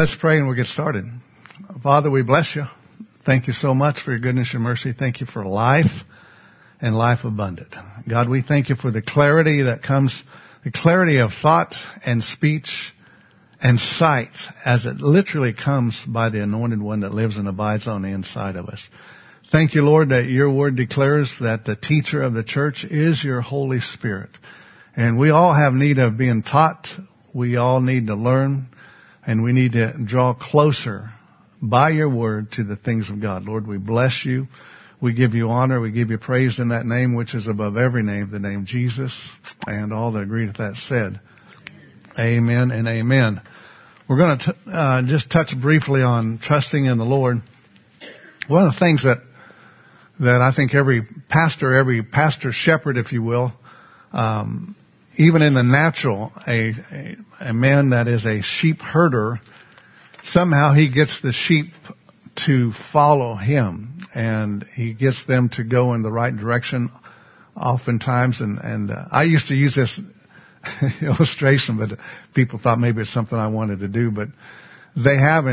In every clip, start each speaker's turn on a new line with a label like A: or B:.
A: Let's pray and we'll get started. Father, we bless you. Thank you so much for your goodness and mercy. Thank you for life and life abundant. God, we thank you for the clarity that comes, the clarity of thought and speech and sight as it literally comes by the anointed one that lives and abides on the inside of us. Thank you, Lord, that your word declares that the teacher of the church is your Holy Spirit. And we all have need of being taught. We all need to learn. And we need to draw closer by your word to the things of God. Lord, we bless you. We give you honor. We give you praise in that name which is above every name, the name Jesus. And all that agree with that said, amen and amen. We're going to just touch briefly on trusting in the Lord. One of the things that I think every pastor shepherd, if you will, even in the natural, a man that is a sheep herder, somehow he gets the sheep to follow him, and he gets them to go in the right direction oftentimes. And I used to use this illustration, but people thought maybe it's something I wanted to do. But they have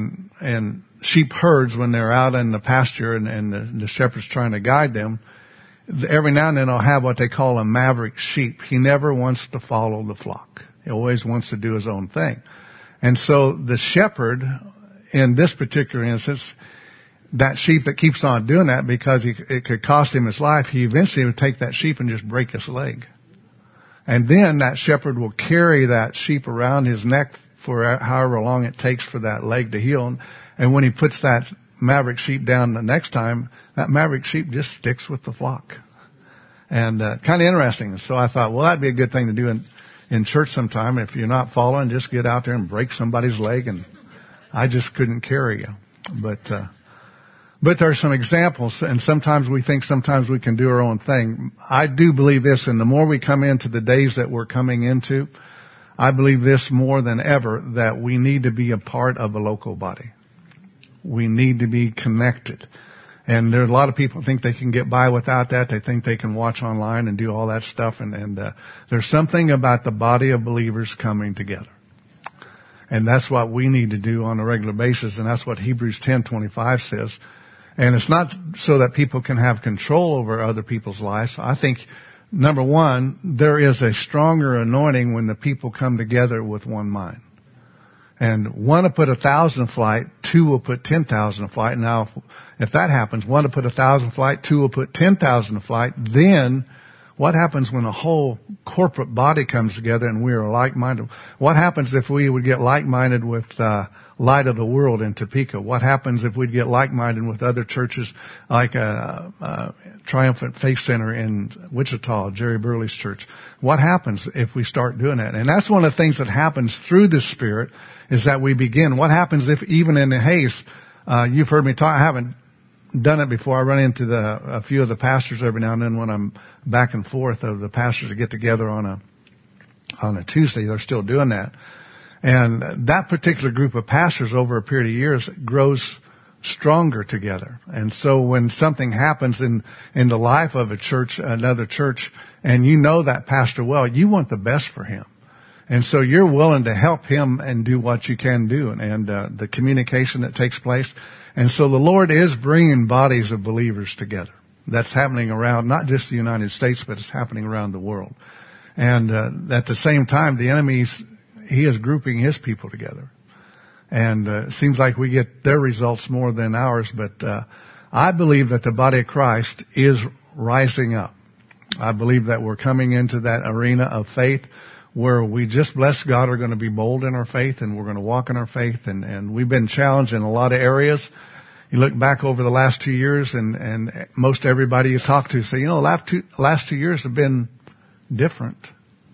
A: in sheep herds, when they're out in the pasture and the shepherd's trying to guide them, every now and then they'll have what they call a maverick sheep. He never wants to follow the flock. He always wants to do his own thing. And so the shepherd, in this particular instance, that sheep that keeps on doing that because it could cost him his life, he eventually would take that sheep and just break his leg. And then that shepherd will carry that sheep around his neck for however long it takes for that leg to heal. And when he puts that maverick sheep down the next time, that maverick sheep just sticks with the flock. And kind of interesting. So I thought, well, that'd be a good thing to do in church sometime. If you're not following, just get out there and break somebody's leg. And I just couldn't carry you. But there are some examples, and sometimes we think sometimes we can do our own thing. I do believe this, and the more we come into the days that we're coming into, I believe this more than ever, that we need to be a part of a local body. We need to be connected. And there are a lot of people who think they can get by without that. They think they can watch online and do all that stuff. And there's something about the body of believers coming together. And that's what we need to do on a regular basis. And that's what Hebrews 10:25 says. And it's not so that people can have control over other people's lives. I think, number one, there is a stronger anointing when the people come together with one mind. And one will put 1,000 to flight, two will put 10,000 to flight. Now, if that happens, one will put 1,000 to flight, two will put 10,000 to flight. Then, what happens when a whole corporate body comes together and we are like-minded? What happens if we would get like-minded with Light of the World in Topeka? What happens if we'd get like-minded with other churches like Triumphant Faith Center in Wichita, Jerry Burley's church? What happens if we start doing that? And that's one of the things that happens through the Spirit, is that we begin. What happens if even in the haste, you've heard me talk, I haven't done it before. I run into a few of the pastors every now and then when I'm back and forth of the pastors that get together on a Tuesday. They're still doing that. And that particular group of pastors over a period of years grows stronger together. And so when something happens in the life of a church, another church, and you know that pastor well, you want the best for him. And so you're willing to help him and do what you can do, and the communication that takes place. And so the Lord is bringing bodies of believers together. That's happening around not just the United States, but it's happening around the world. And at the same time, the enemy, he is grouping his people together. And it seems like we get their results more than ours. But I believe that the body of Christ is rising up. I believe that we're coming into that arena of faith where we just, bless God, are going to be bold in our faith, and we're going to walk in our faith. And we've been challenged in a lot of areas. You look back over the last 2 years, and most everybody you talk to say, last 2 years have been different.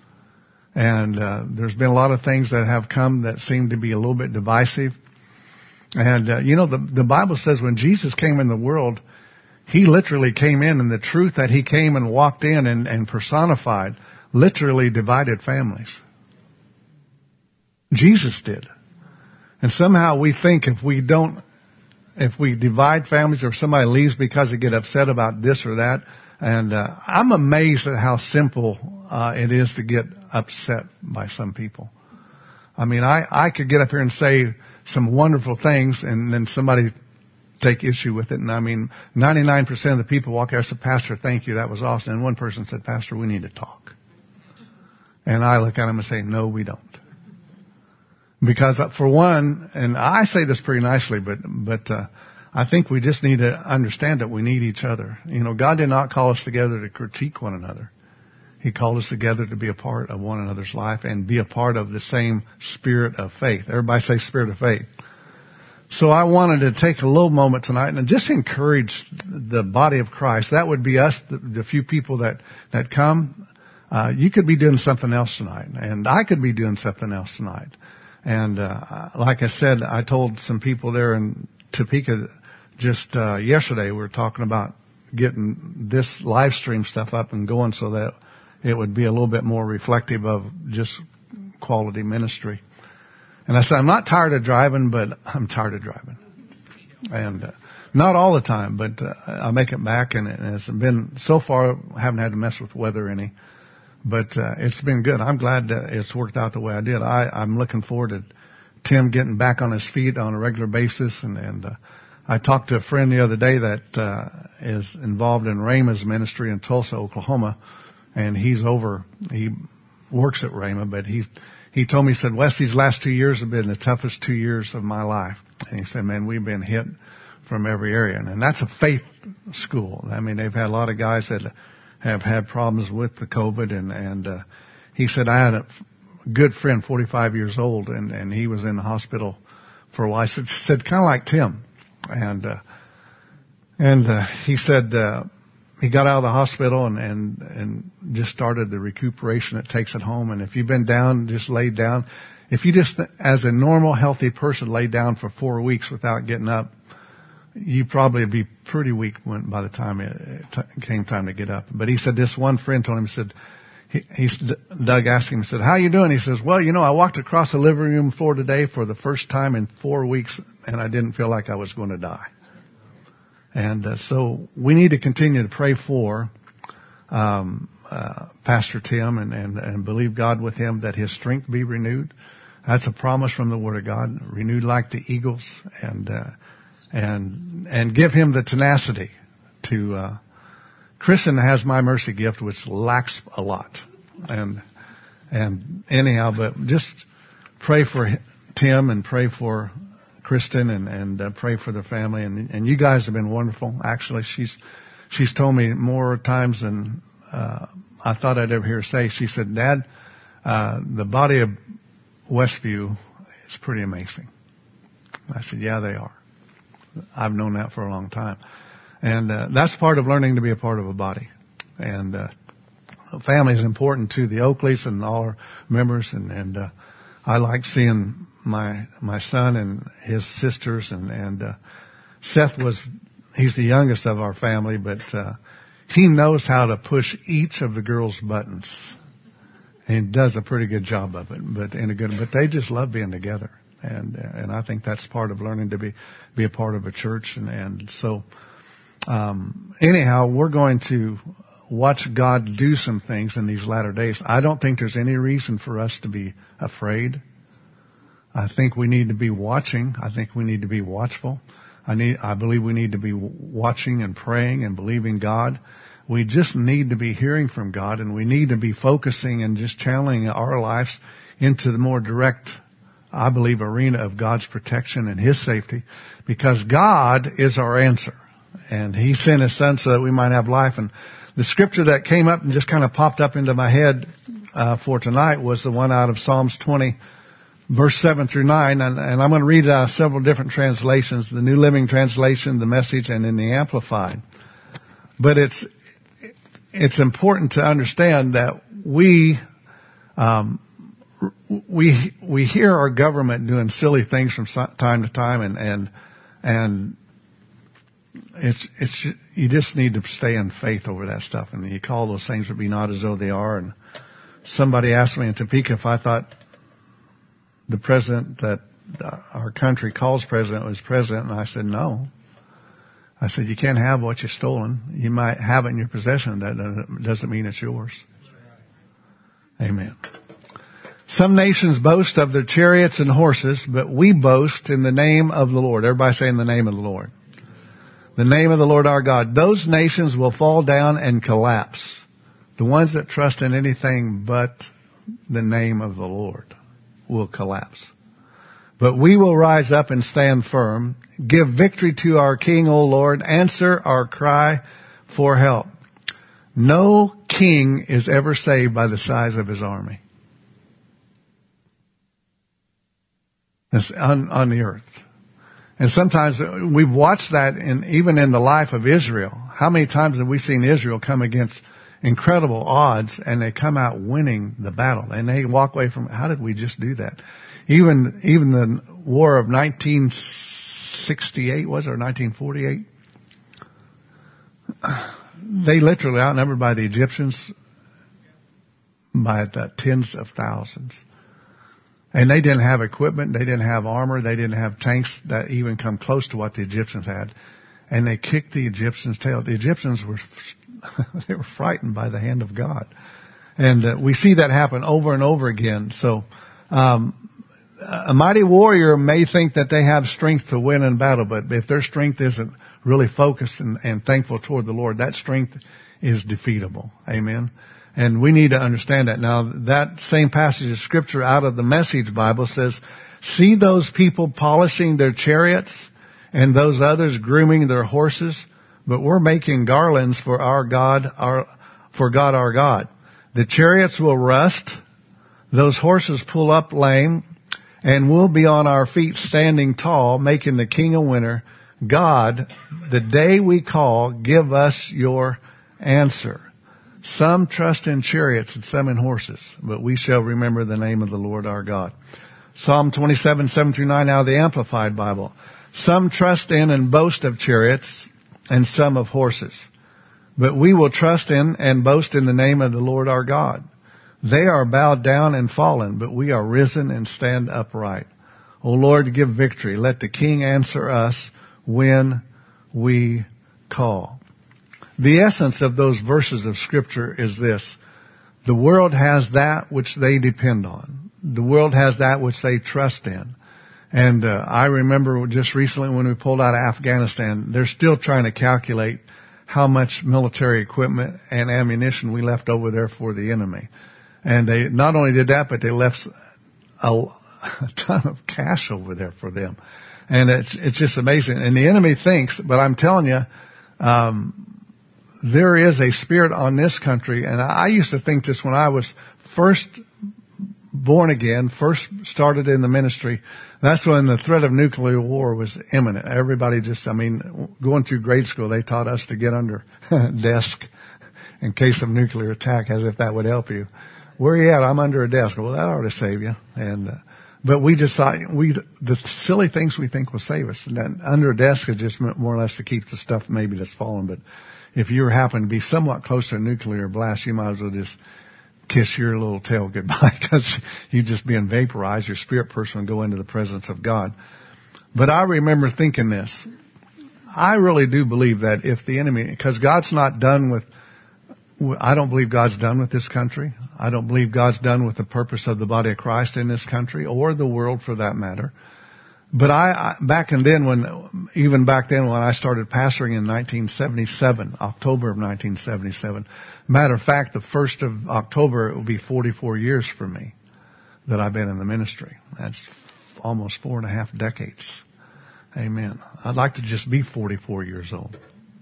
A: And there's been a lot of things that have come that seem to be a little bit divisive. And the Bible says when Jesus came in the world, he literally came in, and the truth that he came and walked in and personified literally divided families. Jesus did. And somehow we think if we divide families, or somebody leaves because they get upset about this or that, and I'm amazed at how simple it is to get upset by some people. I mean, I could get up here and say some wonderful things, and then somebody take issue with it. And I mean, 99% of the people walk out and say, Pastor, thank you. That was awesome. And one person said, Pastor, we need to talk. And I look at him and say, no, we don't. Because for one, and I say this pretty nicely, but I think we just need to understand that we need each other. You know, God did not call us together to critique one another. He called us together to be a part of one another's life and be a part of the same spirit of faith. Everybody say spirit of faith. So I wanted to take a little moment tonight and just encourage the body of Christ. That would be us, the few people that come. You could be doing something else tonight, and I could be doing something else tonight. And like I said, I told some people there in Topeka just yesterday, we were talking about getting this live stream stuff up and going so that it would be a little bit more reflective of just quality ministry. And I said, I'm not tired of driving, but I'm tired of driving. And not all the time, but I make it back, and it's been, so far, I haven't had to mess with weather any. But it's been good. I'm glad that it's worked out the way I did. I'm looking forward to Tim getting back on his feet on a regular basis. And I talked to a friend the other day that is involved in Rhema's ministry in Tulsa, Oklahoma. And he works at Rhema, but he told me, he said, Wes, these last 2 years have been the toughest 2 years of my life. And he said, man, we've been hit from every area. And that's a faith school. I mean, they've had a lot of guys that have had problems with the COVID. And he said, I had a good friend, 45 years old, and he was in the hospital for a while. I said kind of like Tim. And he said, he got out of the hospital and just started the recuperation it takes at home. And if you've been down, just lay down. If you just, as a normal, healthy person, lay down for 4 weeks without getting up, you probably would be pretty weak by the time it came time to get up. But he said this one friend told him, he said, Doug asked him, he said, how you doing? He says, well, you know, I walked across the living room floor today for the first time in 4 weeks, and I didn't feel like I was going to die. And so we need to continue to pray for Pastor Tim and believe God with him that his strength be renewed. That's a promise from the Word of God, renewed like the eagles, and give him the tenacity to. Kristen has my mercy gift, which lacks a lot, and anyhow, but just pray for Tim and pray for Kristen and pray for the family. And you guys have been wonderful. Actually, she's told me more times than I thought I'd ever hear her say. She said, Dad, the body of Westview is pretty amazing. I said, yeah, they are. I've known that for a long time. And that's part of learning to be a part of a body. And family is important to the Oakleys and all our members. And I like seeing my son and his sisters, and Seth he's the youngest of our family, but he knows how to push each of the girls' buttons, and does a pretty good job of it. But they just love being together, and I think that's part of learning to be a part of a church, and so anyhow, we're going to watch God do some things in these latter days. I don't think there's any reason for us to be afraid. I think we need to be watching. I think we need to be watchful. I believe we need to be watching and praying and believing God. We just need to be hearing from God, and we need to be focusing and just channeling our lives into the more direct, I believe, arena of God's protection and His safety, because God is our answer. And He sent His Son so that we might have life. And the scripture that came up and just kind of popped up into my head for tonight was the one out of Psalms 20, verse 7 through 9, and I'm going to read several different translations, the New Living Translation, the Message, and in the Amplified. But it's important to understand that we hear our government doing silly things from time to time, and it's you just need to stay in faith over that stuff, and you call those things to be not as though they are. And somebody asked me in Topeka if I thought the president that our country calls president was president, and I said no. I said, you can't have what you've stolen. You might have it in your possession. That doesn't mean it's yours. Amen. Some nations boast of their chariots and horses, but we boast in the name of the Lord. Everybody say in the name of the Lord. The name of the Lord our God. Those nations will fall down and collapse. The ones that trust in anything but the name of the Lord will collapse. But we will rise up and stand firm. Give victory to our King, O Lord. Answer our cry for help. No king is ever saved by the size of his army. That's on the earth. And sometimes we've watched that even in the life of Israel. How many times have we seen Israel come against incredible odds and they come out winning the battle and they walk away from, how did we just do that? Even the war of 1968, was it, or 1948? They literally outnumbered by the Egyptians by the tens of thousands. And they didn't have equipment, they didn't have armor, they didn't have tanks that even come close to what the Egyptians had. And they kicked the Egyptians' tail. The Egyptians were, they were frightened by the hand of God. And we see that happen over and over again. So, a mighty warrior may think that they have strength to win in battle, but if their strength isn't really focused and thankful toward the Lord, that strength is defeatable. Amen. And we need to understand that. Now, that same passage of scripture out of the Message Bible says, see those people polishing their chariots and those others grooming their horses, but we're making garlands for our God, our God. The chariots will rust, those horses pull up lame, and we'll be on our feet standing tall, making the King a winner. God, the day we call, give us your answer. Some trust in chariots and some in horses, but we shall remember the name of the Lord our God. Psalm 27, 7-9 out of the Amplified Bible. Some trust in and boast of chariots and some of horses, but we will trust in and boast in the name of the Lord our God. They are bowed down and fallen, but we are risen and stand upright. O Lord, give victory. Let the King answer us when we call. The essence of those verses of scripture is this. The world has that which they depend on. The world has that which they trust in. And I remember just recently when we pulled out of Afghanistan, they're still trying to calculate how much military equipment and ammunition we left over there for the enemy. And they not only did that, but they left a ton of cash over there for them. And it's just amazing. And the enemy thinks, but I'm telling you, there is a spirit on this country, and I used to think this when I was first born again, first started in the ministry. That's when the threat of nuclear war was imminent. Everybody going through grade school, they taught us to get under a desk in case of nuclear attack, as if that would help you. Where are you at? I'm under a desk. Well, that ought to save you. But we just thought, the silly things we think will save us. And then under a desk is just more or less to keep the stuff maybe that's fallen, but if you happen to be somewhat close to a nuclear blast, you might as well just kiss your little tail goodbye because you're just being vaporized. Your spirit person will go into the presence of God. But I remember thinking this. I really do believe that if the enemy, because God's not done with, I don't believe God's done with this country. I don't believe God's done with the purpose of the body of Christ in this country or the world for that matter. But back then when I started pastoring in 1977, October of 1977, matter of fact, the 1st of October, it will be 44 years for me that I've been in the ministry. That's almost 4.5 decades. Amen. I'd like to just be 44 years old.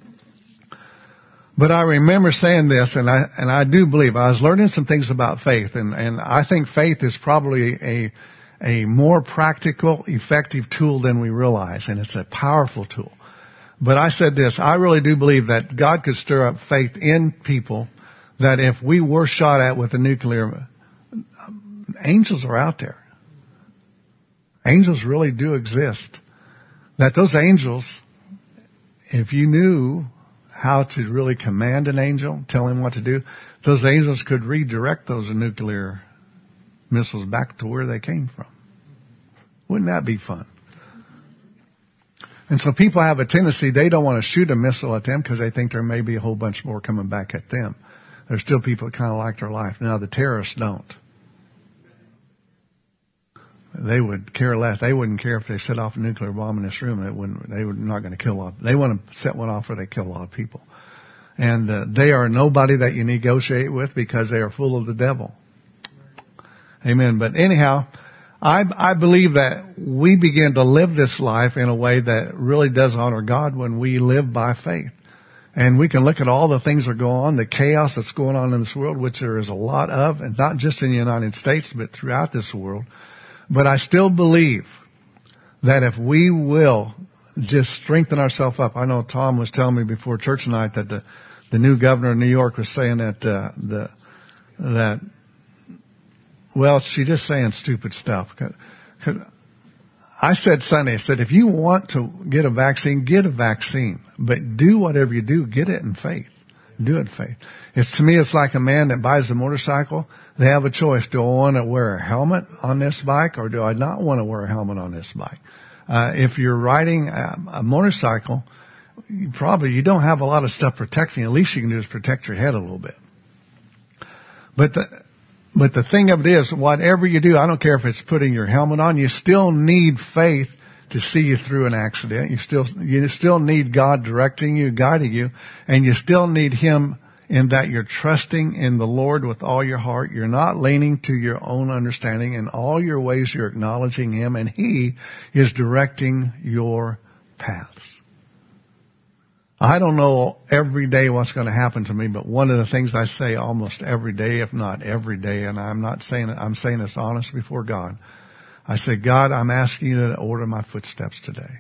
A: But I remember saying this, and I do believe, I was learning some things about faith, and I think faith is probably a more practical, effective tool than we realize, and it's a powerful tool. But I said this, I really do believe that God could stir up faith in people, that if we were shot at with a nuclear, angels are out there. Angels really do exist. That those angels, if you knew how to really command an angel, tell him what to do, those angels could redirect those nuclear missiles back to where they came from. Wouldn't that be fun? And so people have a tendency, they don't want to shoot a missile at them because they think there may be a whole bunch more coming back at them. There's still people that kind of like their life. Now the terrorists don't. they would care less. They wouldn't care if they set off a nuclear bomb in this room. They were not going to kill a lot. They want to set one off where they kill a lot of people. And they are nobody that you negotiate with because they are full of the devil. Amen. But anyhow, I believe that we begin to live this life in a way that really does honor God when we live by faith. And we can look at all the things that go on, the chaos that's going on in this world, which there is a lot of, and not just in the United States, but throughout this world. But I still believe that if we will just strengthen ourselves up. I know Tom was telling me before church tonight that the new governor of New York was saying that well, she's just saying stupid stuff. 'Cause I said Sunday, I said, if you want to get a vaccine. But do whatever you do, get it in faith. Do it in faith. To me, it's like a man that buys a motorcycle. They have a choice. Do I want to wear a helmet on this bike or do I not want to wear a helmet on this bike? If you're riding a motorcycle, you don't have a lot of stuff protecting. At least you can do is protect your head a little bit. But the thing of it is, whatever you do, I don't care if it's putting your helmet on, you still need faith to see you through an accident. You still need God directing you, guiding you, and you still need Him in that you're trusting in the Lord with all your heart. You're not leaning to your own understanding. In all your ways, you're acknowledging Him, and He is directing your paths. I don't know every day what's going to happen to me, but one of the things I say almost every day, if not every day, and I'm saying this honest before God. I say, God, I'm asking you to order my footsteps today.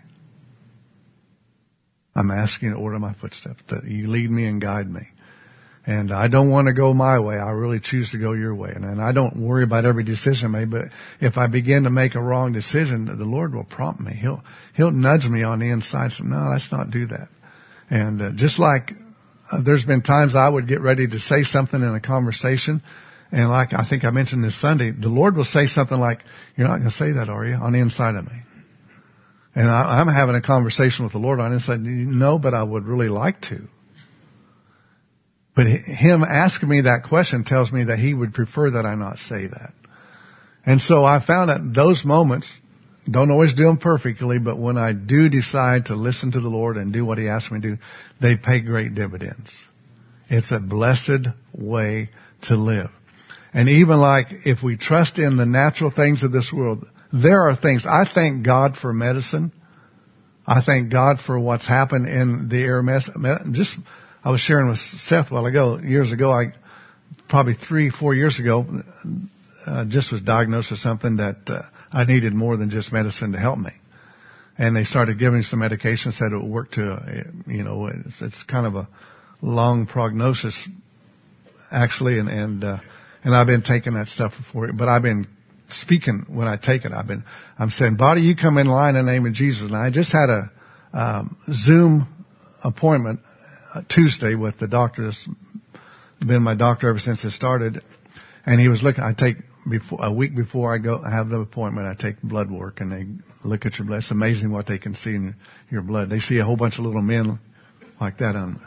A: I'm asking you to order my footsteps, that you lead me and guide me. And I don't want to go my way. I really choose to go your way. And I don't worry about every decision I make, but if I begin to make a wrong decision, the Lord will prompt me. He'll nudge me on the inside. So no, let's not do that. And just like there's been times I would get ready to say something in a conversation, and like I think I mentioned this Sunday, the Lord will say something like, "You're not going to say that, are you?" on the inside of me. And I'm having a conversation with the Lord on the inside. No, but I would really like to. But Him asking me that question tells me that He would prefer that I not say that. And so I found that those moments, don't always do them perfectly, but when I do decide to listen to the Lord and do what He asks me to do, they pay great dividends. It's a blessed way to live. And even like if we trust in the natural things of this world, there are things. I thank God for medicine. I thank God for what's happened in the air. I was sharing with Seth a while ago, probably 3-4 years ago, just was diagnosed with something that I needed more than just medicine to help me. And they started giving some medication, said it would work it's kind of a long prognosis, actually, and I've been taking that stuff but I've been speaking when I take it. I'm saying, body, you come in line in the name of Jesus. And I just had a Zoom appointment Tuesday with the doctor. That's been my doctor ever since it started. And he was looking, a week before I have the appointment, I take blood work and they look at your blood. It's amazing what they can see in your blood. They see a whole bunch of little men like that on.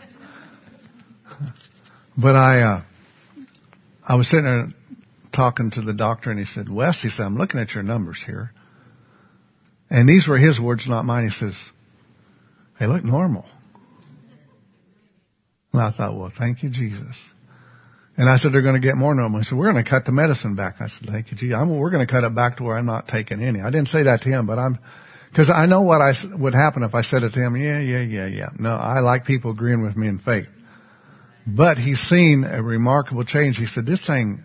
A: But I was sitting there talking to the doctor and he said, Wes, he said, I'm looking at your numbers here. And these were his words, not mine. He says, they look normal. And I thought, well, thank you, Jesus. And I said, they're going to get more normal. He said, we're going to cut the medicine back. I said, thank you, Jesus. We're going to cut it back to where I'm not taking any. I didn't say that to him, but because I know what would happen if I said it to him. Yeah. No, I like people agreeing with me in faith. But he's seen a remarkable change. He said,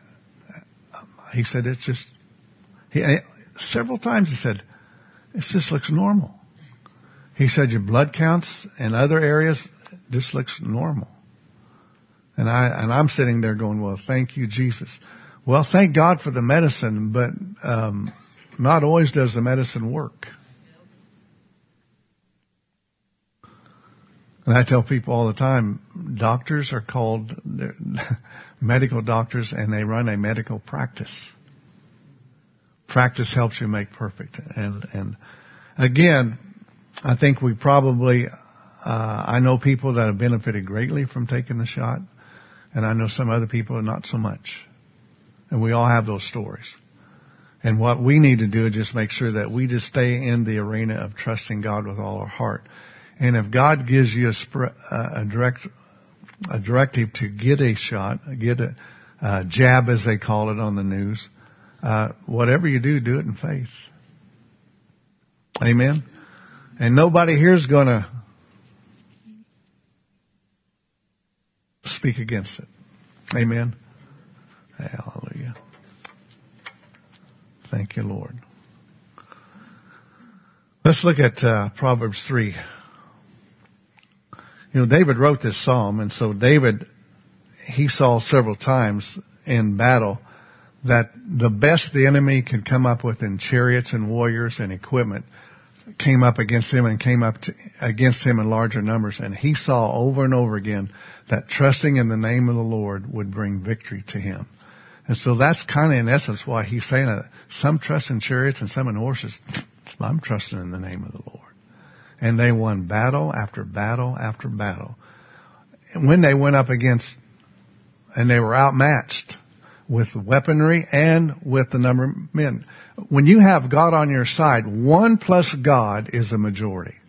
A: it's just, several times he said, it just looks normal. He said, your blood counts in other areas, this looks normal. And I'm sitting there going, well, thank you, Jesus. Well, thank God for the medicine, but, not always does the medicine work. And I tell people all the time, doctors are called medical doctors and they run a medical practice. Practice helps you make perfect. And again, I think we probably, I know people that have benefited greatly from taking the shot. And I know some other people not so much. And we all have those stories. And what we need to do is just make sure that we just stay in the arena of trusting God with all our heart. And if God gives you a directive to get a shot, get a jab as they call it on the news, whatever you do, do it in faith. Amen. And nobody here is going to speak against it. Amen. Hallelujah. Thank you, Lord. Let's look at Proverbs 3. You know, David wrote this psalm, and so David, he saw several times in battle that the best the enemy could come up with in chariots and warriors and equipment came up against him and came up against him in larger numbers. And he saw over and over again that trusting in the name of the Lord would bring victory to him. And so that's kind of in essence why he's saying that some trust in chariots and some in horses. I'm trusting in the name of the Lord. And they won battle after battle after battle. And when they went up against, and they were outmatched with weaponry and with the number of men. When you have God on your side, 1 plus God is a majority.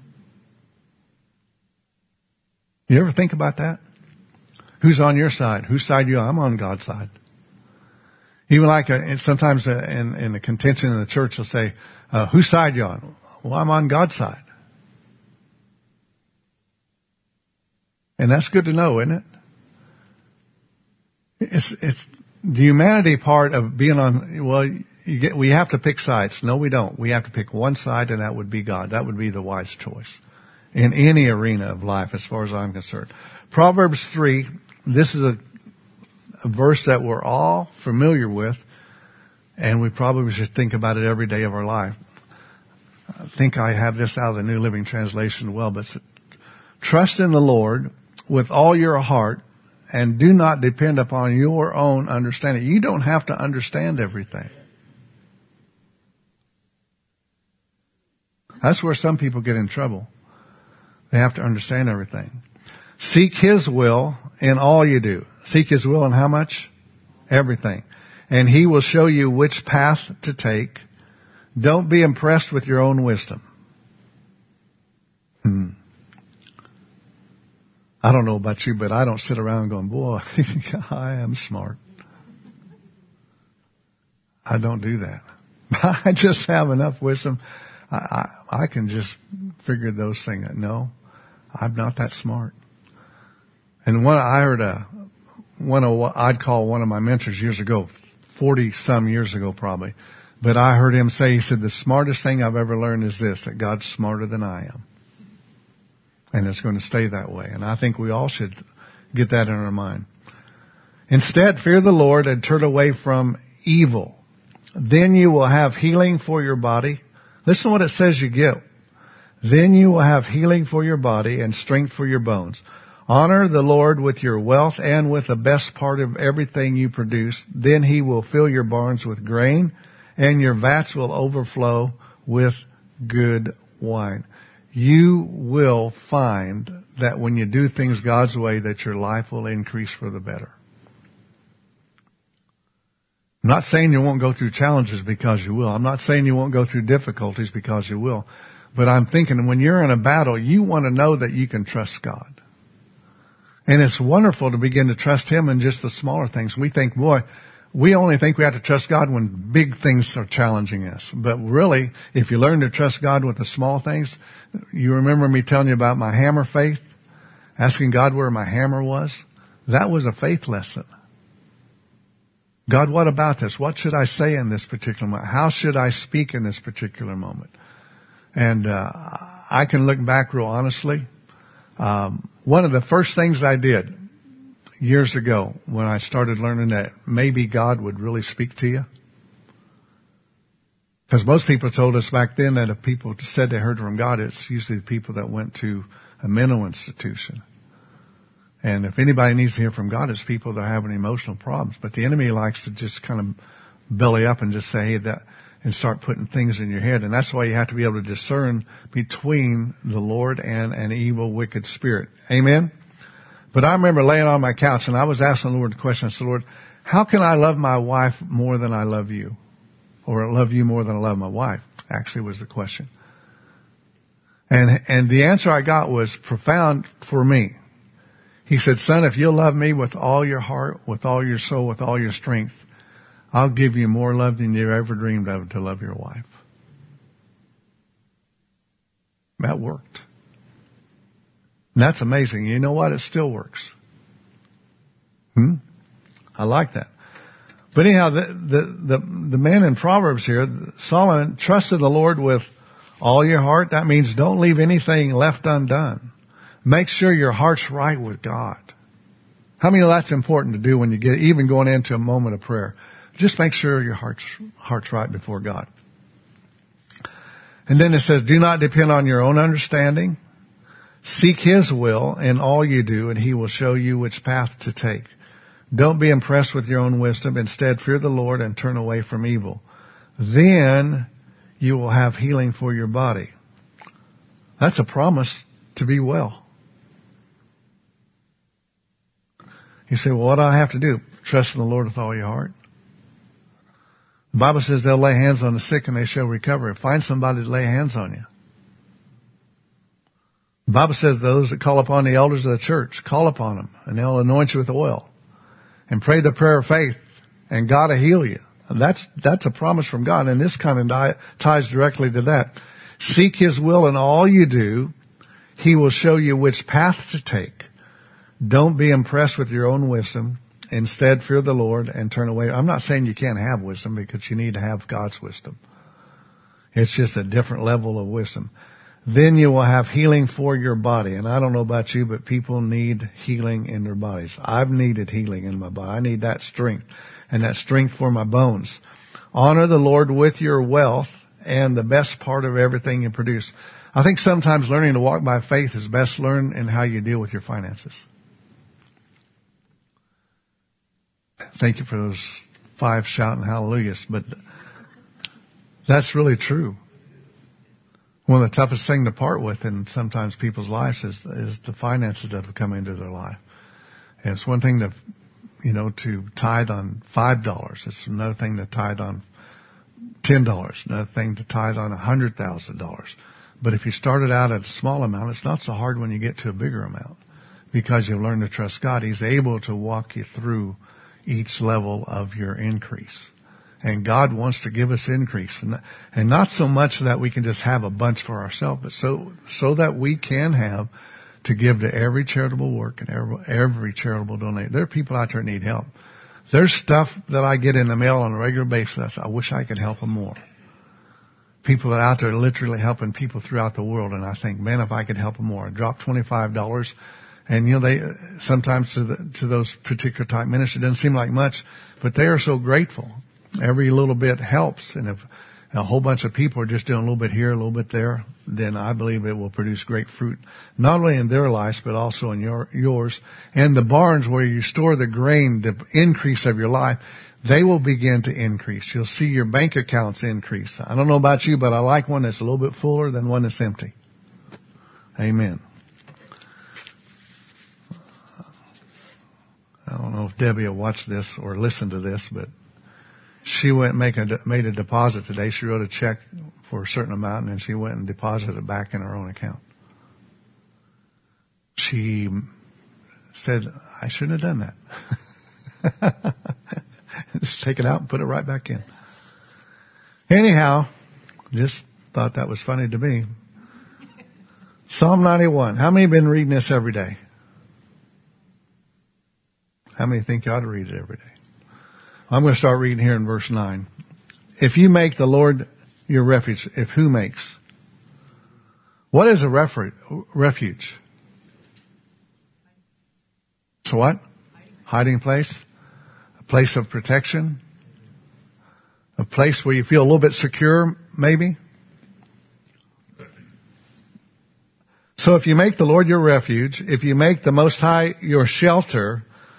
A: You ever think about that? Who's on your side? Whose side are you on? I'm on God's side. Even like sometimes in the contention in the church, they'll say, whose side are you on? Well, I'm on God's side. And that's good to know, isn't it? It's the humanity part of being on, well, we have to pick sides. No, we don't. We have to pick one side, and that would be God. That would be the wise choice in any arena of life as far as I'm concerned. Proverbs 3, this is a verse that we're all familiar with, and we probably should think about it every day of our life. I think I have this out of the New Living Translation well, but trust in the Lord with all your heart and do not depend upon your own understanding. You don't have to understand everything. That's where some people get in trouble. They have to understand everything. Seek His will in all you do. Seek His will in how much? Everything. And He will show you which path to take. Don't be impressed with your own wisdom. I don't know about you, but I don't sit around going, boy, I am smart. I don't do that. I just have enough wisdom. I can just figure those things out. No, I'm not that smart. And I heard I'd call one of my mentors years ago, 40 some years ago probably, but I heard him say, he said, the smartest thing I've ever learned is this, that God's smarter than I am. And it's going to stay that way. And I think we all should get that in our mind. Instead, fear the Lord and turn away from evil. Then you will have healing for your body. Listen to what it says you get. Then you will have healing for your body and strength for your bones. Honor the Lord with your wealth and with the best part of everything you produce. Then He will fill your barns with grain and your vats will overflow with good wine. You will find that when you do things God's way, that your life will increase for the better. I'm not saying you won't go through challenges because you will. I'm not saying you won't go through difficulties because you will. But I'm thinking when you're in a battle, you want to know that you can trust God. And it's wonderful to begin to trust Him in just the smaller things. We think, boy, we only think we have to trust God when big things are challenging us. But really, if you learn to trust God with the small things, you remember me telling you about my hammer faith, asking God where my hammer was? That was a faith lesson. God, what about this? What should I say in this particular moment? How should I speak in this particular moment? And I can look back real honestly. One of the first things I did years ago when I started learning that maybe God would really speak to you. Because most people told us back then that if people said they heard from God, it's usually the people that went to a mental institution. And if anybody needs to hear from God, it's people that are having emotional problems. But the enemy likes to just kind of belly up and just say, hey, that, and start putting things in your head. And that's why you have to be able to discern between the Lord and an evil, wicked spirit. Amen? But I remember laying on my couch and I was asking the Lord the question. I said, Lord, how can I love my wife more than I love you? or love you more than I love my wife, actually was the question. And the answer I got was profound for me. He said, son, if you'll love me with all your heart, with all your soul, with all your strength, I'll give you more love than you ever dreamed of to love your wife. That worked. And that's amazing. You know what? It still works. I like that. But anyhow, the man in Proverbs here, Solomon, trusted the Lord with all your heart. That means don't leave anything left undone. Make sure your heart's right with God. How many of that's important to do when you get, even going into a moment of prayer? Just make sure your heart's right before God. And then it says, do not depend on your own understanding. Seek His will in all you do, and He will show you which path to take. Don't be impressed with your own wisdom. Instead, fear the Lord and turn away from evil. Then you will have healing for your body. That's a promise to be well. You say, well, what do I have to do? Trust in the Lord with all your heart. The Bible says they'll lay hands on the sick and they shall recover. Find somebody to lay hands on you. The Bible says those that call upon the elders of the church, call upon them and they'll anoint you with oil and pray the prayer of faith and God will heal you. And that's a promise from God. And this kind of ties directly to that. Seek His will in all you do. He will show you which path to take. Don't be impressed with your own wisdom. Instead, fear the Lord and turn away. I'm not saying you can't have wisdom, because you need to have God's wisdom. It's just a different level of wisdom. Then you will have healing for your body. And I don't know about you, but people need healing in their bodies. I've needed healing in my body. I need that strength, and that strength for my bones. Honor the Lord with your wealth and the best part of everything you produce. I think sometimes learning to walk by faith is best learned in how you deal with your finances. Thank you for those 5 shouting hallelujahs, but that's really true. One of the toughest things to part with in sometimes people's lives is the finances that have come into their life. And it's one thing to tithe on $5. It's another thing to tithe on $10. Another thing to tithe on $100,000. But if you started out at a small amount, it's not so hard when you get to a bigger amount, because you've learned to trust God. He's able to walk you through each level of your increase. And God wants to give us increase, and not so much that we can just have a bunch for ourselves, but so that we can have to give to every charitable work and every charitable donation. There are people out there that need help. There's stuff that I get in the mail on a regular basis. I wish I could help them more. People that are out there literally helping people throughout the world, and I think, man, if I could help them more. I drop $25. And they sometimes to those particular type ministries, it doesn't seem like much, but they are so grateful. Every little bit helps. And if a whole bunch of people are just doing a little bit here, a little bit there, then I believe it will produce great fruit, not only in their lives, but also in yours. And the barns where you store the grain, the increase of your life, they will begin to increase. You'll see your bank accounts increase. I don't know about you, but I like one that's a little bit fuller than one that's empty. Amen. I don't know if Debbie will watch this or listen to this, but she went and made a deposit today. She wrote a check for a certain amount, and she went and deposited it back in her own account. She said, I shouldn't have done that. Just take it out and put it right back in. Anyhow, just thought that was funny to me. Psalm 91. How many have been reading this every day? How many think you ought to read it every day? I'm going to start reading here in verse 9. If you make the Lord your refuge, if who makes? What is a refuge? So what? Hiding place? A place of protection? A place where you feel a little bit secure, maybe? So if you make the Lord your refuge, if you make the Most High your shelter,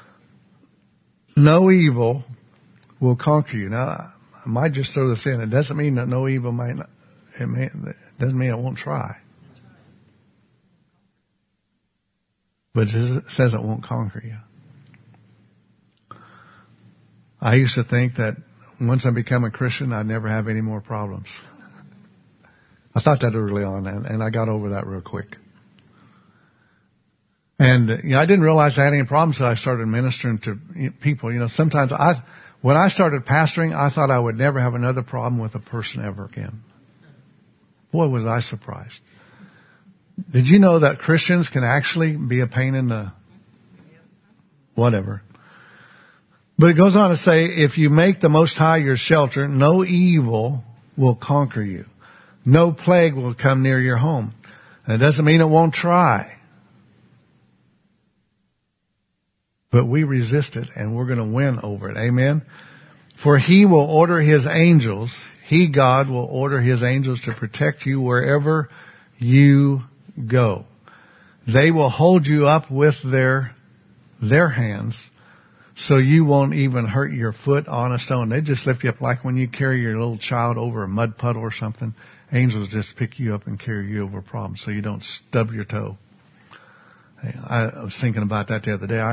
A: no evil will conquer you. Now, I might just throw this in. It doesn't mean that no evil might not, it doesn't mean it won't try. But it says it won't conquer you. I used to think that once I become a Christian, I'd never have any more problems. I thought that early on, and I got over that real quick. And, I didn't realize I had any problems until I started ministering to people. Sometimes when I started pastoring, I thought I would never have another problem with a person ever again. Boy, was I surprised. Did you know that Christians can actually be a pain in the whatever? But it goes on to say, if you make the Most High your shelter, no evil will conquer you. No plague will come near your home. That doesn't mean it won't try. But we resist it, and we're going to win over it. Amen? For He will order His angels. He, God, will order His angels to protect you wherever you go. They will hold you up with their hands, so you won't even hurt your foot on a stone. They just lift you up like when you carry your little child over a mud puddle or something. Angels just pick you up and carry you over a problem so you don't stub your toe. I was thinking about that the other day.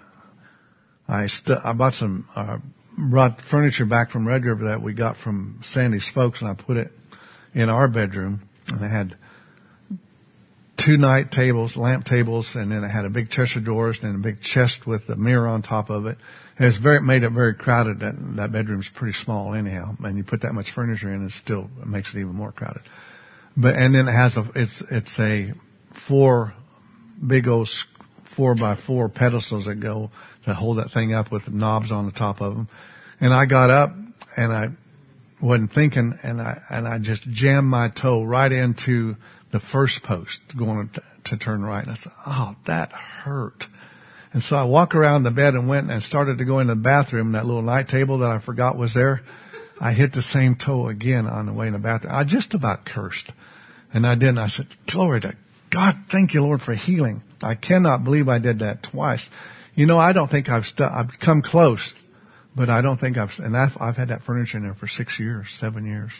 A: I bought brought furniture back from Red River that we got from Sandy's folks, and I put it in our bedroom. And I had 2 lamp tables, and then it had a big chest of drawers and a big chest with a mirror on top of it. And made it very crowded. That bedroom's pretty small anyhow, and you put that much furniture in, it makes it even more crowded. And then it has it's a 4 big old 4x4 pedestals that hold that thing up with knobs on the top of them. And I got up and I wasn't thinking, and I just jammed my toe right into the first post going to turn right. And I said, oh, that hurt. And so I walked around the bed and went and started to go in the bathroom. That little night table that I forgot was there, I hit the same toe again on the way in the bathroom. I just about cursed. And I didn't. I said, glory to God, thank you, Lord, for healing. I cannot believe I did that twice. I don't think I've come close, but I don't think I've had that furniture in there for 7 years.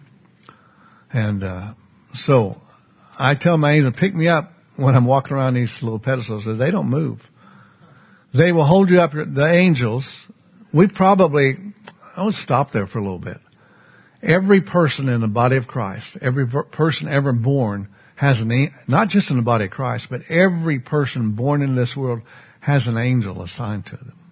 A: And, so I tell my angel to pick me up when I'm walking around these little pedestals, that they don't move. They will hold you up. The angels, I'll stop there for a little bit. Every person in the body of Christ, every person ever born has not just in the body of Christ, but every person born in this world has an angel assigned to them.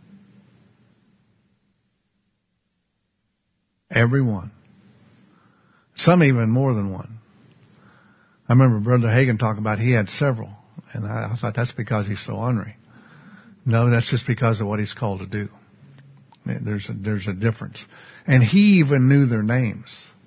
A: Everyone. Some even more than one. I remember Brother Hagin talking about he had several, and I thought that's because he's so ornery. No, that's just because of what he's called to do. There's a difference. And he even knew their names.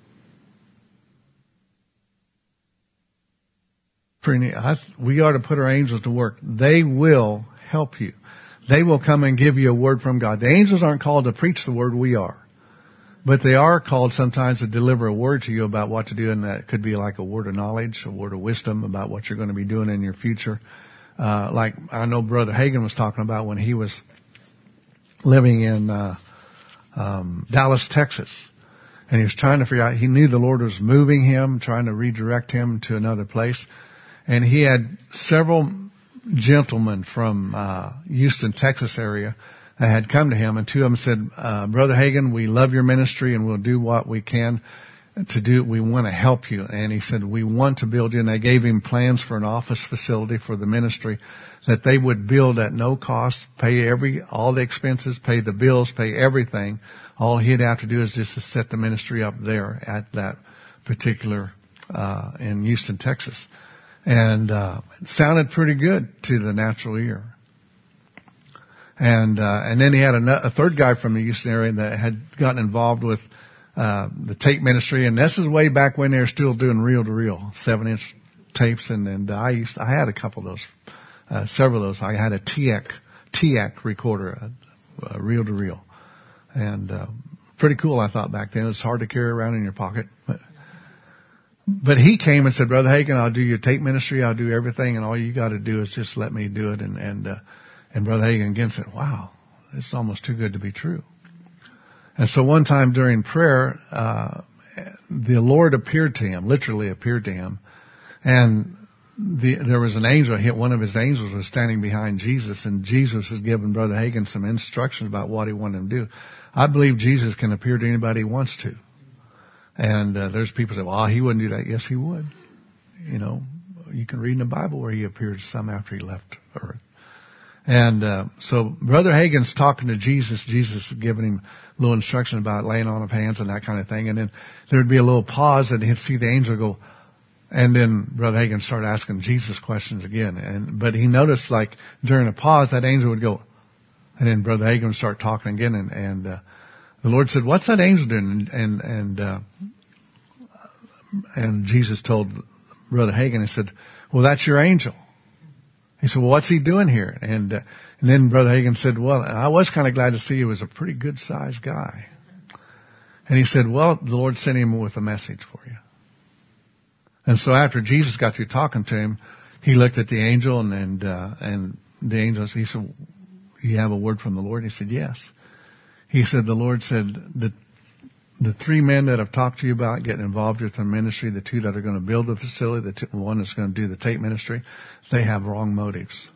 A: We are to put our angels to work. They will help you. They will come and give you a word from God. The angels aren't called to preach the word, we are. But they are called sometimes to deliver a word to you about what to do, and that could be like a word of knowledge, a word of wisdom about what you're going to be doing in your future. Like I know Brother Hagin was talking about when he was living in Dallas, Texas. And he was trying to figure out, he knew the Lord was moving him, trying to redirect him to another place. And he had several gentlemen from Houston, Texas area that had come to him, and 2 of them said, Brother Hagin, we love your ministry and we'll do what we can to do. We want to help you. And he said, we want to build you. And they gave him plans for an office facility for the ministry that they would build at no cost, pay all the expenses, pay the bills, pay everything. All he'd have to do is just to set the ministry up there at that particular, in Houston, Texas. And, it sounded pretty good to the natural ear. And then he had a third guy from the Houston area that had gotten involved with, the tape ministry. And this is way back when they were still doing reel to reel, 7-inch tapes. And I had a couple of those, several of those. I had a TEAC recorder, reel to reel. And, pretty cool, I thought back then. It was hard to carry around in your pocket. But he came and said, Brother Hagin, I'll do your tape ministry. I'll do everything. And all you got to do is just let me do it. And Brother Hagin again said, wow, it's almost too good to be true. And so one time during prayer, the Lord appeared to him, literally appeared to him, and there was an angel, one of his angels was standing behind Jesus, and Jesus was giving Brother Hagin some instructions about what he wanted him to do. I believe Jesus can appear to anybody he wants to. And there's people that say, well, he wouldn't do that. Yes, he would. You know, you can read in the Bible where he appeared to some after he left earth. And so Brother Hagin's talking to Jesus. Jesus is giving him a little instruction about laying on of hands and that kind of thing. And then there'd be a little pause, and he'd see the angel go. And then Brother Hagin started asking Jesus questions again. But he noticed, like, during a pause, that angel would go. And then Brother Hagin would start talking again. And the Lord said, what's that angel doing? And Jesus told Brother Hagin, he said, well, that's your angel. He said, well, what's he doing here? And then Brother Hagin said, well, I was kind of glad to see he was a pretty good sized guy. And he said, well, the Lord sent him with a message for you. And so after Jesus got through talking to him, he looked at the angel and the angel, he said, you have a word from the Lord? He said, yes. He said, the Lord said, the 3 men that I've talked to you about getting involved with the ministry, the 2 that are going to build the facility, the one that's going to do the tape ministry, they have wrong motives.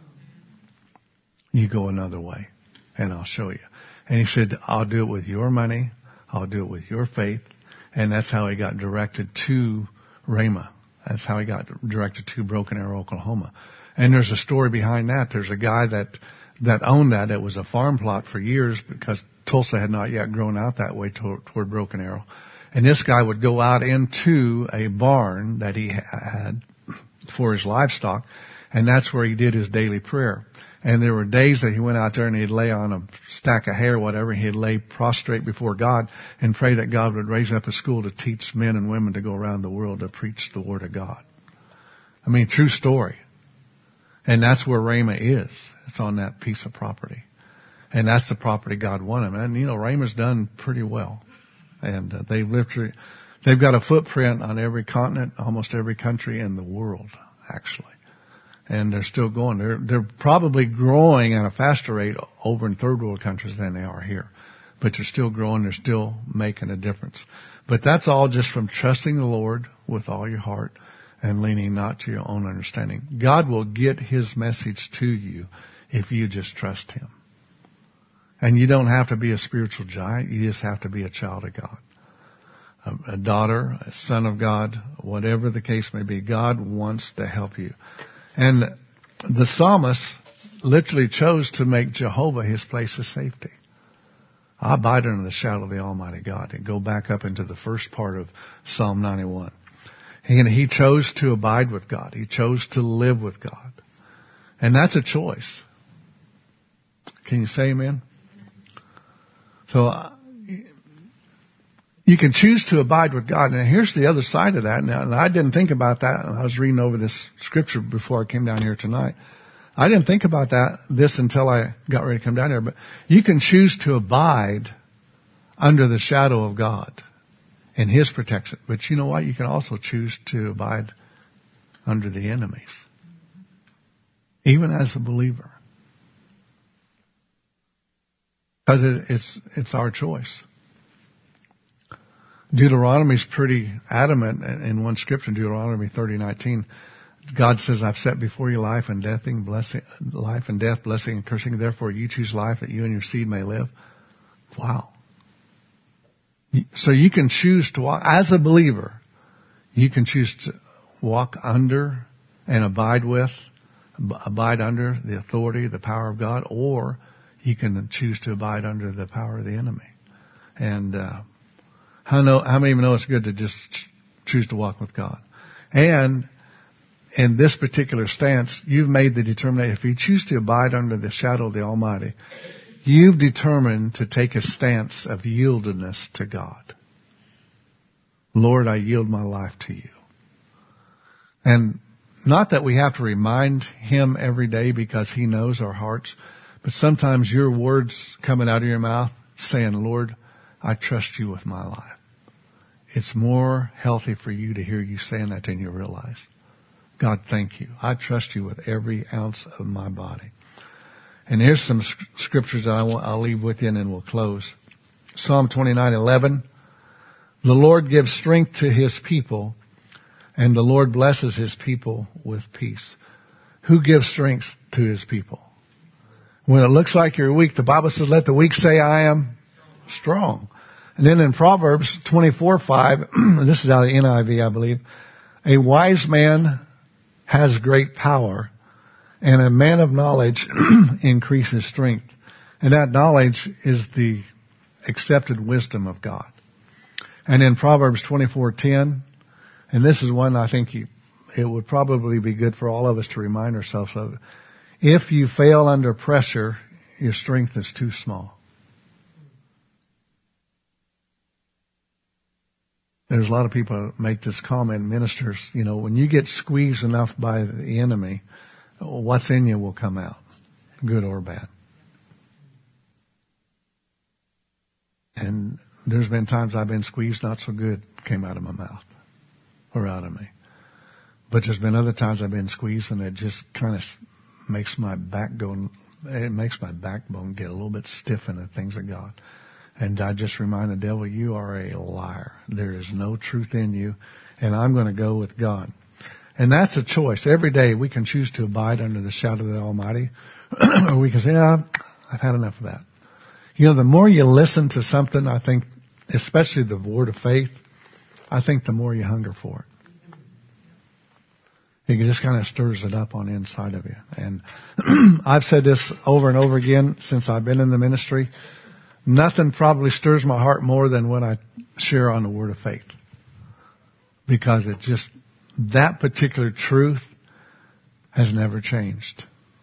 A: You go another way and I'll show you. And he said, I'll do it with your money. I'll do it with your faith. And that's how he got directed to Rhema. That's how he got directed to Broken Arrow, Oklahoma. And there's a story behind that. There's a guy that owned that. It was a farm plot for years because Tulsa had not yet grown out that way toward Broken Arrow. And this guy would go out into a barn that he had for his livestock, and that's where he did his daily prayer. And there were days that he went out there and he'd lay on a stack of hay or whatever, and he'd lay prostrate before God and pray that God would raise up a school to teach men and women to go around the world to preach the Word of God. I mean, true story. And that's where Rhema is. It's on that piece of property. And that's the property God wanted. And, you know, Rhema's done pretty well. And they've got a footprint on every continent, almost every country in the world, actually. And they're still going. They're probably growing at a faster rate over in third world countries than they are here. But they're still growing. They're still making a difference. But that's all just from trusting the Lord with all your heart and leaning not to your own understanding. God will get His message to you if you just trust Him. And you don't have to be a spiritual giant. You just have to be a child of God. A daughter, a son of God, whatever the case may be. God wants to help you. And the psalmist literally chose to make Jehovah his place of safety. I abide under the shadow of the Almighty God. And go back up into the first part of Psalm 91. And he chose to abide with God. He chose to live with God. And that's a choice. Can you say amen? So you can choose to abide with God. And here's the other side of that. Now, and I didn't think about that. I was reading over this scripture before I came down here tonight. I didn't think about this until I got ready to come down here. But you can choose to abide under the shadow of God and His protection. But you know what? You can also choose to abide under the enemies, even as a believer. Because it's our choice. Deuteronomy's pretty adamant in one scripture, Deuteronomy 30:19. God says, I've set before you life and death, blessing and cursing. Therefore you choose life that you and your seed may live. Wow. So you can choose to walk, as a believer, you can choose to walk under and abide under the authority, the power of God, or you can choose to abide under the power of the enemy. And how many of you know it's good to just choose to walk with God? And in this particular stance, you've made the determination. If you choose to abide under the shadow of the Almighty, you've determined to take a stance of yieldedness to God. Lord, I yield my life to you. And not that we have to remind Him every day because He knows our hearts, but sometimes your words coming out of your mouth saying, Lord, I trust you with my life. It's more healthy for you to hear you saying that than you realize. God, thank you. I trust you with every ounce of my body. And here's some scriptures that I'll leave with you and then we'll close. Psalm 29:11. The Lord gives strength to His people and the Lord blesses his people with peace. Who gives strength to his people? When it looks like you're weak, the Bible says, let the weak say, I am strong. And then in Proverbs 24:5, this is out of the NIV, I believe, a wise man has great power, and a man of knowledge increases strength. And that knowledge is the accepted wisdom of God. And in Proverbs 24:10, and this is one I think it would probably be good for all of us to remind ourselves of. If you fail under pressure, your strength is too small. There's a lot of people that make this comment, ministers, when you get squeezed enough by the enemy, what's in you will come out, good or bad. And there's been times I've been squeezed, not so good came out of my mouth or out of me. But there's been other times I've been squeezed and it just kind of makes my backbone get a little bit stiff in the things of God. And I just remind the devil, you are a liar. There is no truth in you, and I'm going to go with God. And that's a choice. Every day we can choose to abide under the shadow of the Almighty, or we can say, I've had enough of that. The more you listen to something, I think, especially the word of faith, I think the more you hunger for it. It just kind of stirs it up on the inside of you. And I've said this over and over again since I've been in the ministry. Nothing probably stirs my heart more than when I share on the word of faith. Because that particular truth has never changed.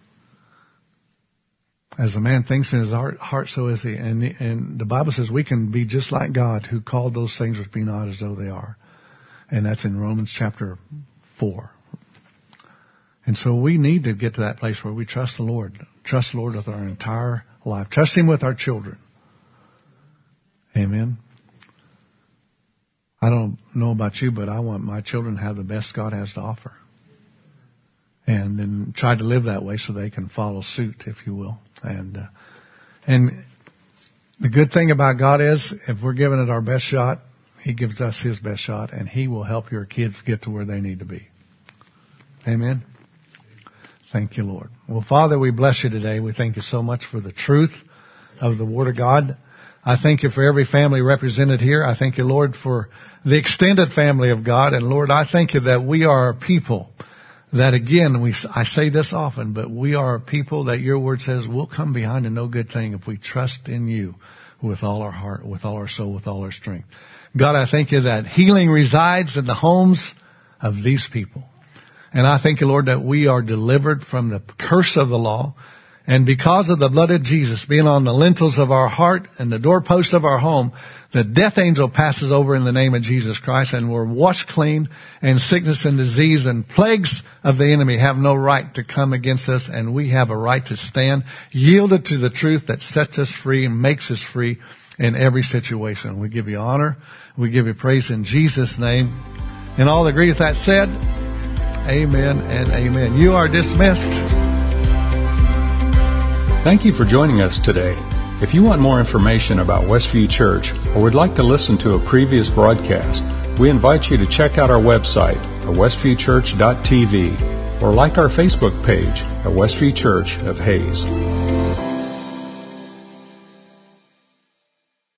A: As a man thinks in his heart, so is he. And the Bible says we can be just like God, who called those things which be not as though they are. And that's in Romans chapter 4. And so we need to get to that place where we trust the Lord. Trust the Lord with our entire life. Trust him with our children. Amen. I don't know about you, but I want my children to have the best God has to offer. And then try to live that way so they can follow suit, if you will. And the good thing about God is, if we're giving it our best shot, he gives us his best shot, and he will help your kids get to where they need to be. Amen. Thank you, Lord. Well, Father, we bless you today. We thank you so much for the truth of the Word of God. I thank you for every family represented here. I thank you, Lord, for the extended family of God. And Lord, I thank you that we are a people that, again, I say this often, but we are a people that your word says we'll come behind to no good thing if we trust in you with all our heart, with all our soul, with all our strength. God, I thank you that healing resides in the homes of these people. And I thank you, Lord, that we are delivered from the curse of the law. And because of the blood of Jesus being on the lintels of our heart and the doorpost of our home, the death angel passes over in the name of Jesus Christ, and we're washed clean, and sickness and disease and plagues of the enemy have no right to come against us, and we have a right to stand yielded to the truth that sets us free and makes us free in every situation. We give you honor. We give you praise in Jesus' name. And all agree with that said, amen and amen. You are dismissed.
B: Thank you for joining us today. If you want more information about Westview Church or would like to listen to a previous broadcast, we invite you to check out our website at westviewchurch.tv or like our Facebook page at Westview Church of Hayes.